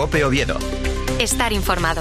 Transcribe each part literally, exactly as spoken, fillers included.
COPE Oviedo. Estar informado.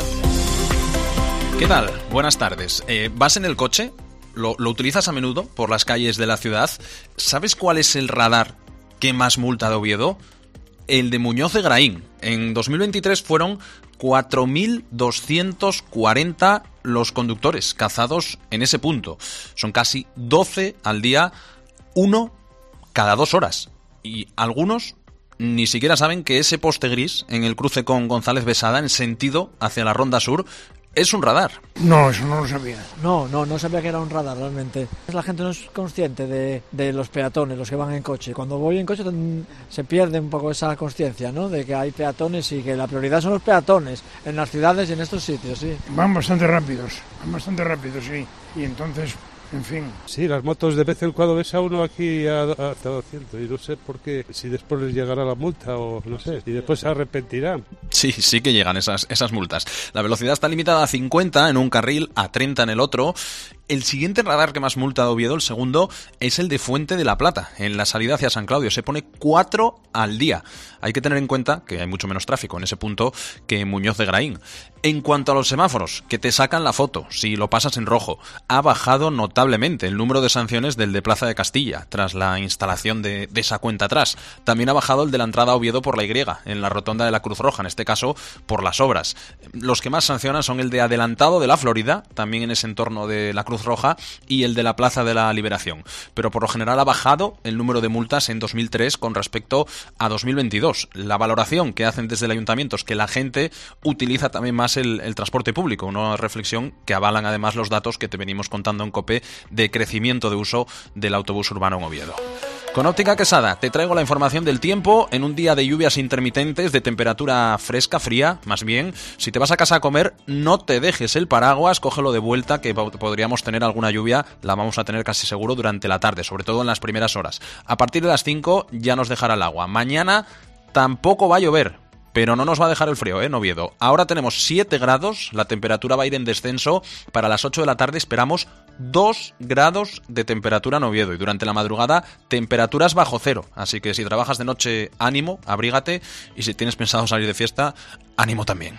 ¿Qué tal? Buenas tardes. Eh, ¿Vas en el coche? ¿Lo, ¿Lo utilizas a menudo por las calles de la ciudad? ¿Sabes cuál es el radar que más multa de Oviedo? El de Muñoz de Graín. En dos mil veintitrés fueron cuatro mil doscientos cuarenta los conductores cazados en ese punto. Son casi doce al día, uno cada dos horas. Y algunos ni siquiera saben que ese poste gris en el cruce con González Besada, en sentido hacia la Ronda Sur, es un radar. No, eso no lo sabía. No, no, no sabía que era un radar realmente. La gente no es consciente de, de los peatones, los que van en coche. Cuando voy en coche se pierde un poco esa conciencia, ¿no? De que hay peatones y que la prioridad son los peatones en las ciudades y en estos sitios, sí. Van bastante rápidos, van bastante rápidos, sí. Y entonces, en fin. Sí, las motos de vez en cuando ves a uno aquí a, a hasta doscientos y no sé por qué, si después les llegará la multa o no sé, y después se arrepentirán. Sí, sí que llegan esas, esas multas. La velocidad está limitada a cincuenta en un carril, a treinta en el otro. El siguiente radar que más multa de Oviedo, el segundo, es el de Fuente de la Plata, en la salida hacia San Claudio. Se pone cuatro al día. Hay que tener en cuenta que hay mucho menos tráfico en ese punto que en Muñoz de Graín. En cuanto a los semáforos, que te sacan la foto si lo pasas en rojo, ha bajado notablemente el número de sanciones del de Plaza de Castilla, tras la instalación de, de esa cuenta atrás. También ha bajado el de la entrada a Oviedo por la Y, en la rotonda de la Cruz Roja, en este caso por las obras. Los que más sancionan son el de adelantado de la Florida, también en ese entorno de la Cruz Roja, y el de la Plaza de la Liberación. Pero por lo general ha bajado el número de multas en dos mil tres con respecto a dos mil veintidós. La valoración que hacen desde el ayuntamiento es que la gente utiliza también más el, el transporte público, una reflexión que avalan además los datos que te venimos contando en COPE de crecimiento de uso del autobús urbano en Oviedo. Con Óptica Quesada te traigo la información del tiempo en un día de lluvias intermitentes, de temperatura fresca, fría, más bien. Si te vas a casa a comer, no te dejes el paraguas, cógelo de vuelta, que podríamos tener alguna lluvia, la vamos a tener casi seguro durante la tarde, sobre todo en las primeras horas. A partir de las cinco ya nos dejará el agua. Mañana tampoco va a llover, pero no nos va a dejar el frío, ¿eh, en Oviedo? Ahora tenemos siete grados, la temperatura va a ir en descenso. Para las ocho de la tarde esperamos dos grados de temperatura en Oviedo y durante la madrugada temperaturas bajo cero. Así que si trabajas de noche, ánimo, abrígate, y si tienes pensado salir de fiesta, ánimo también.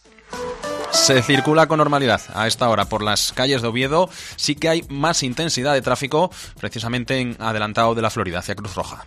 Se circula con normalidad a esta hora por las calles de Oviedo. Sí que hay más intensidad de tráfico precisamente en adelantado de la Florida hacia Cruz Roja.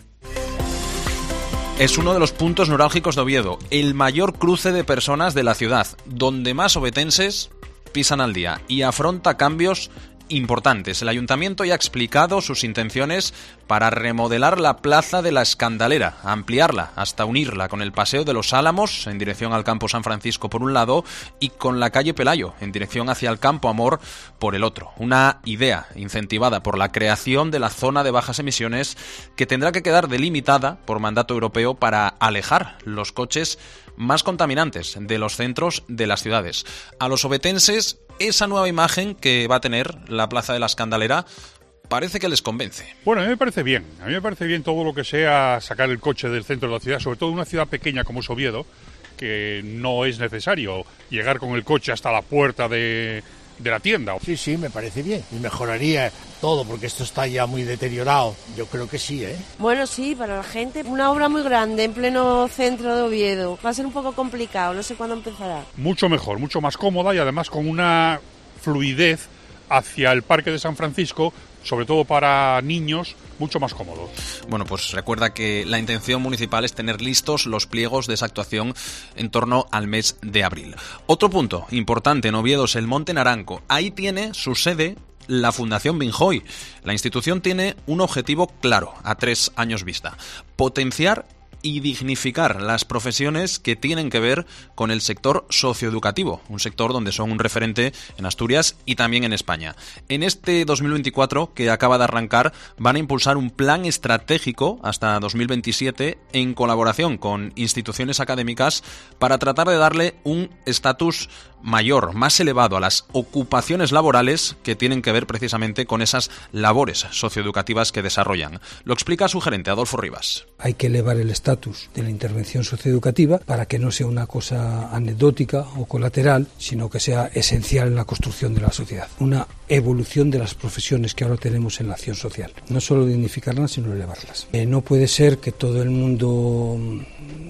Es uno de los puntos neurálgicos de Oviedo, el mayor cruce de personas de la ciudad, donde más ovetenses pisan al día y afronta cambios importantes. El ayuntamiento ya ha explicado sus intenciones para remodelar la Plaza de la Escandalera, ampliarla hasta unirla con el Paseo de los Álamos en dirección al Campo San Francisco por un lado y con la calle Pelayo en dirección hacia el Campo Amor por el otro. Una idea incentivada por la creación de la zona de bajas emisiones que tendrá que quedar delimitada por mandato europeo para alejar los coches más contaminantes de los centros de las ciudades. A los ovetenses, esa nueva imagen que va a tener la Plaza de la Escandalera parece que les convence. Bueno, a mí me parece bien. A mí me parece bien todo lo que sea sacar el coche del centro de la ciudad, sobre todo en una ciudad pequeña como es Oviedo, que no es necesario llegar con el coche hasta la puerta de, de la tienda. Sí, sí, me parece bien. Y mejoraría todo, porque esto está ya muy deteriorado. Yo creo que sí, ¿eh? Bueno, sí, para la gente. Una obra muy grande en pleno centro de Oviedo. Va a ser un poco complicado, no sé cuándo empezará. Mucho mejor, mucho más cómoda y además con una fluidez hacia el Parque de San Francisco, sobre todo para niños, mucho más cómodo. Bueno, pues recuerda que la intención municipal es tener listos los pliegos de esa actuación en torno al mes de abril. Otro punto importante en Oviedo es el Monte Naranco. Ahí tiene su sede la Fundación Binjoy. La institución tiene un objetivo claro a tres años vista: potenciar y dignificar las profesiones que tienen que ver con el sector socioeducativo, un sector donde son un referente en Asturias y también en España. En este dos mil veinticuatro, que acaba de arrancar, van a impulsar un plan estratégico hasta dos mil veintisiete en colaboración con instituciones académicas para tratar de darle un estatus mayor, más elevado a las ocupaciones laborales que tienen que ver precisamente con esas labores socioeducativas que desarrollan. Lo explica su gerente, Adolfo Rivas. Hay que elevar el estatus de la intervención socioeducativa para que no sea una cosa anecdótica o colateral, sino que sea esencial en la construcción de la sociedad. Una evolución de las profesiones que ahora tenemos en la acción social. No solo dignificarlas, sino elevarlas. Eh, no puede ser que todo el mundo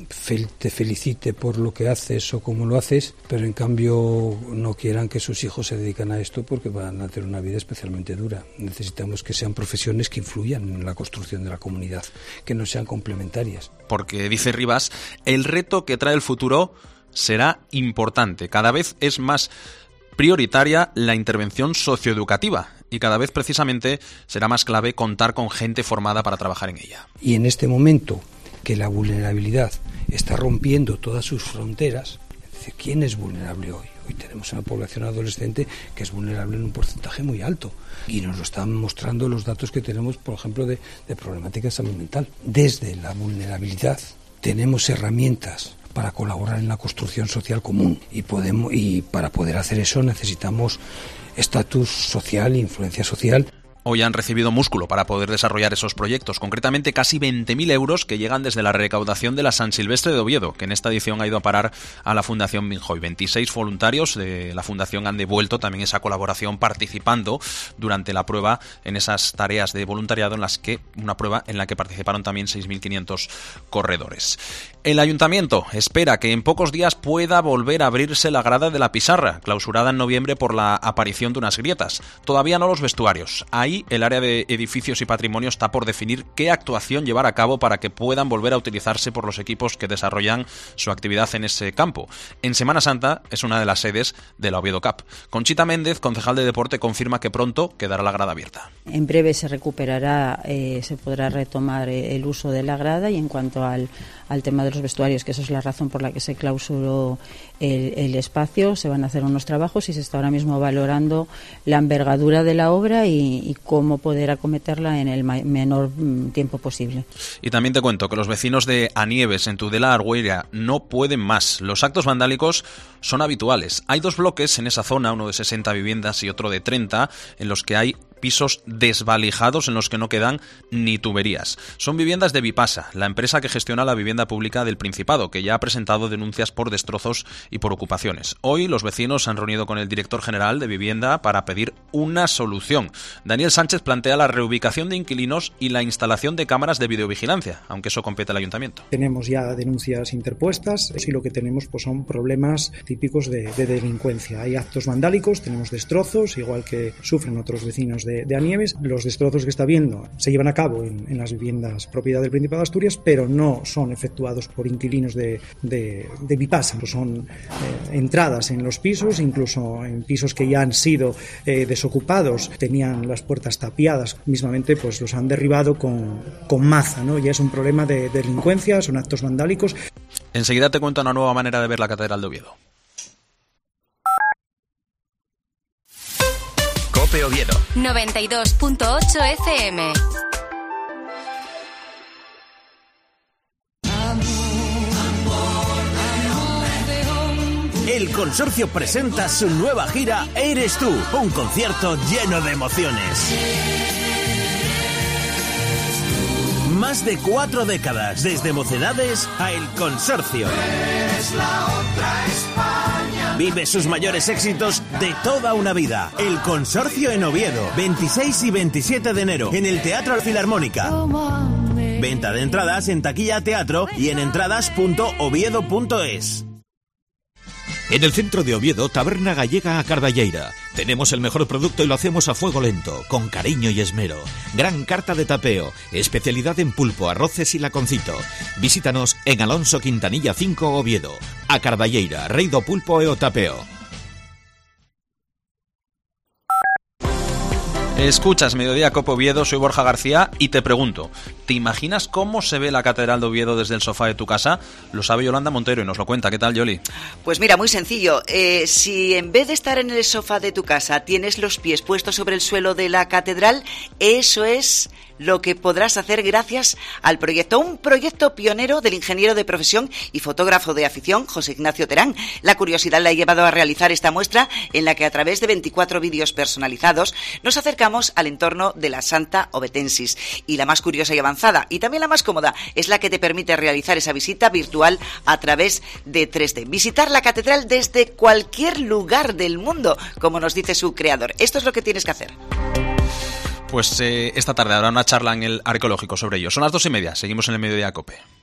fel- te felicite por lo que haces o cómo lo haces, pero en cambio no quieran que sus hijos se dediquen a esto porque van a tener una vida especialmente dura. Necesitamos que sean profesiones que influyan en la construcción de la comunidad, que no sean complementarias. Porque, dice Rivas, el reto que trae el futuro será importante. Cada vez es más prioritaria la intervención socioeducativa y cada vez precisamente será más clave contar con gente formada para trabajar en ella. Y en este momento que la vulnerabilidad está rompiendo todas sus fronteras, es decir, ¿quién es vulnerable hoy? Hoy tenemos una población adolescente que es vulnerable en un porcentaje muy alto y nos lo están mostrando los datos que tenemos, por ejemplo, de, de problemática de salud mental. Desde la vulnerabilidad tenemos herramientas para colaborar en la construcción social común y podemos y para poder hacer eso necesitamos estatus social e influencia social. Hoy han recibido músculo para poder desarrollar esos proyectos, concretamente casi veinte mil euros que llegan desde la recaudación de la San Silvestre de Oviedo, que en esta edición ha ido a parar a la Fundación Binjoy. veintiséis voluntarios de la Fundación han devuelto también esa colaboración participando durante la prueba en esas tareas de voluntariado, en las que una prueba en la que participaron también seis mil quinientos corredores. El Ayuntamiento espera que en pocos días pueda volver a abrirse la grada de la Pizarra, clausurada en noviembre por la aparición de unas grietas. Todavía no los vestuarios. Ahí el área de edificios y patrimonio está por definir qué actuación llevar a cabo para que puedan volver a utilizarse por los equipos que desarrollan su actividad en ese campo. En Semana Santa es una de las sedes de la Oviedo Cup. Conchita Méndez, concejal de deporte, confirma que pronto quedará la grada abierta. En breve se recuperará, eh, se podrá retomar el uso de la grada, y en cuanto al, al tema de los vestuarios, que esa es la razón por la que se clausuró el, el espacio, se van a hacer unos trabajos y se está ahora mismo valorando la envergadura de la obra y, y cómo poder acometerla en el ma- menor tiempo posible. Y también te cuento que los vecinos de Anieves, en Tudela, Argüeira, no pueden más. Los actos vandálicos son habituales. Hay dos bloques en esa zona, uno de sesenta viviendas y otro de treinta, en los que hay pisos desvalijados en los que no quedan ni tuberías. Son viviendas de Vipasa, la empresa que gestiona la vivienda pública del Principado, que ya ha presentado denuncias por destrozos y por ocupaciones. Hoy los vecinos se han reunido con el director general de vivienda para pedir una solución. Daniel Sánchez plantea la reubicación de inquilinos y la instalación de cámaras de videovigilancia, aunque eso compete al ayuntamiento. Tenemos ya denuncias interpuestas y lo que tenemos pues son problemas típicos de, de delincuencia. Hay actos vandálicos, tenemos destrozos, igual que sufren otros vecinos de, de Anieves. Los destrozos que está viendo se llevan a cabo en, en las viviendas propiedad del Principado de Asturias, pero no son efectuados por inquilinos de, de, de Vipasa. Son eh, entradas en los pisos, incluso en pisos que ya han sido eh, desocupados, tenían las puertas tapiadas, mismamente pues los han derribado con, con maza, ¿no? Ya es un problema de, de delincuencia, son actos vandálicos. Enseguida te cuento una nueva manera de ver la Catedral de Oviedo. COPE Oviedo noventa y dos punto ocho F M. El Consorcio presenta su nueva gira Eres tú, un concierto lleno de emociones. Más de cuatro décadas, desde Mocedades a El Consorcio. Eres la otra España. Vive sus mayores éxitos de toda una vida. El Consorcio en Oviedo, veintiséis y veintisiete de enero, en el Teatro Filarmónica. Venta de entradas en Taquilla Teatro y en entradas punto oviedo punto es. En el centro de Oviedo, Taberna Gallega a Cardalleira. Tenemos el mejor producto y lo hacemos a fuego lento, con cariño y esmero. Gran carta de tapeo, especialidad en pulpo, arroces y laconcito. Visítanos en Alonso Quintanilla cinco, Oviedo. A Cardalleira, rei do pulpo e o tapeo. Escuchas Mediodía Cope Oviedo, soy Borja García y te pregunto, ¿te imaginas cómo se ve la Catedral de Oviedo desde el sofá de tu casa? Lo sabe Yolanda Montero y nos lo cuenta. ¿Qué tal, Yoli? Pues mira, muy sencillo. Eh, si en vez de estar en el sofá de tu casa tienes los pies puestos sobre el suelo de la catedral, eso es lo que podrás hacer gracias al proyecto. Un proyecto pionero del ingeniero de profesión y fotógrafo de afición, José Ignacio Terán. La curiosidad le ha llevado a realizar esta muestra en la que a través de veinticuatro vídeos personalizados nos acercamos al entorno de la Santa Ovetensis. Y la más curiosa y avanzada, y también la más cómoda, es la que te permite realizar esa visita virtual a través de tres D. Visitar la catedral desde cualquier lugar del mundo, como nos dice su creador. Esto es lo que tienes que hacer. Pues eh, esta tarde habrá una charla en el Arqueológico sobre ello. Son las dos y media. Seguimos en el Mediodía Cope.